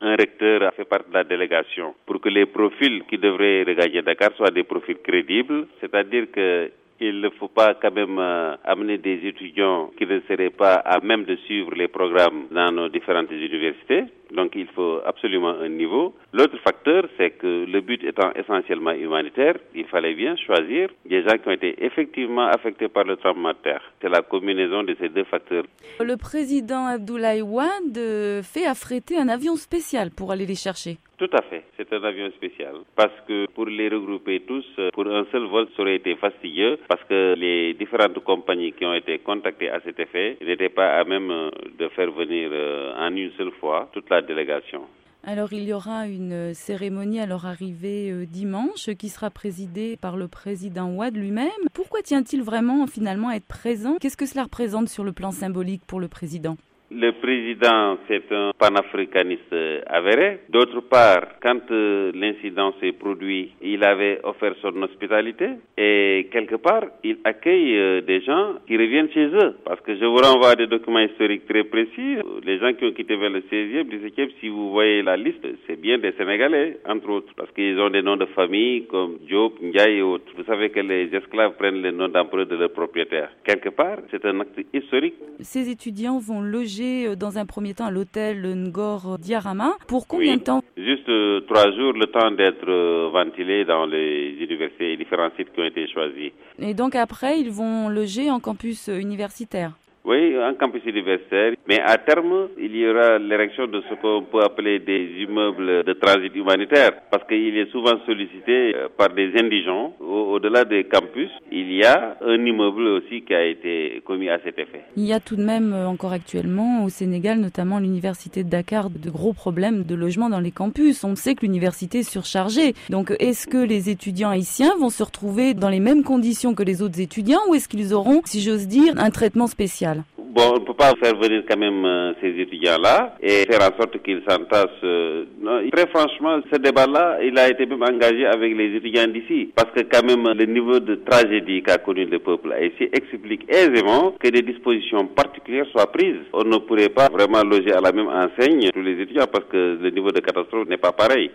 un recteur a fait partie de la délégation pour que les profils qui devraient regagner Dakar soient des profils crédibles, c'est-à-dire que il ne faut pas quand même amener des étudiants qui ne seraient pas à même de suivre les programmes dans nos différentes universités. Donc il faut absolument un niveau. L'autre facteur, c'est que le but étant essentiellement humanitaire, il fallait bien choisir des gens qui ont été effectivement affectés par le tremblement de terre. C'est la combinaison de ces deux facteurs. Le président Abdoulaye Wade fait affréter un avion spécial pour aller les chercher. Tout à fait, c'est un avion spécial. Parce que pour les regrouper tous, pour un seul vol, ça aurait été fastidieux parce que les différentes compagnies qui ont été contactées à cet effet n'étaient pas à même de faire venir en une seule fois toute la délégation. Alors il y aura une cérémonie à leur arrivée dimanche qui sera présidée par le président Wade lui-même. Pourquoi tient-il vraiment finalement à être présent? Qu'est-ce que cela représente sur le plan symbolique pour le président? Le président, c'est un panafricaniste avéré. D'autre part, quand l'incident s'est produit, il avait offert son hospitalité et quelque part, il accueille des gens qui reviennent chez eux. Parce que je vous renvoie à des documents historiques très précis. Les gens qui ont quitté vers le 16e, 17e, si vous voyez la liste, c'est bien des Sénégalais, entre autres. Parce qu'ils ont des noms de famille comme Diop, Ndiaye et autres. Vous savez que les esclaves prennent les noms d'empereurs de leurs propriétaires. Quelque part, c'est un acte historique. Ces étudiants vont loger dans un premier temps à l'hôtel Ngor Diarama. Pour combien de temps? Juste 3 jours, le temps d'être ventilés dans les universités et différents sites qui ont été choisis. Et donc après, ils vont loger en campus universitaire? Oui, en campus universitaire. Mais à terme, il y aura l'érection de ce qu'on peut appeler des immeubles de transit humanitaire. Parce qu'il est souvent sollicité par des indigents. Au-delà des campus, il y a un immeuble aussi qui a été commis à cet effet. Il y a tout de même encore actuellement au Sénégal, notamment l'université de Dakar, de gros problèmes de logement dans les campus. On sait que l'université est surchargée. Donc est-ce que les étudiants haïtiens vont se retrouver dans les mêmes conditions que les autres étudiants ou est-ce qu'ils auront, si j'ose dire, un traitement spécial? Bon, on ne peut pas faire venir quand même ces étudiants-là et faire en sorte qu'ils s'entassent. Très franchement, ce débat-là, il a été même engagé avec les étudiants d'ici. Parce que quand même, le niveau de tragédie qu'a connu le peuple haïtien explique aisément que des dispositions particulières soient prises. On ne pourrait pas vraiment loger à la même enseigne tous les étudiants parce que le niveau de catastrophe n'est pas pareil.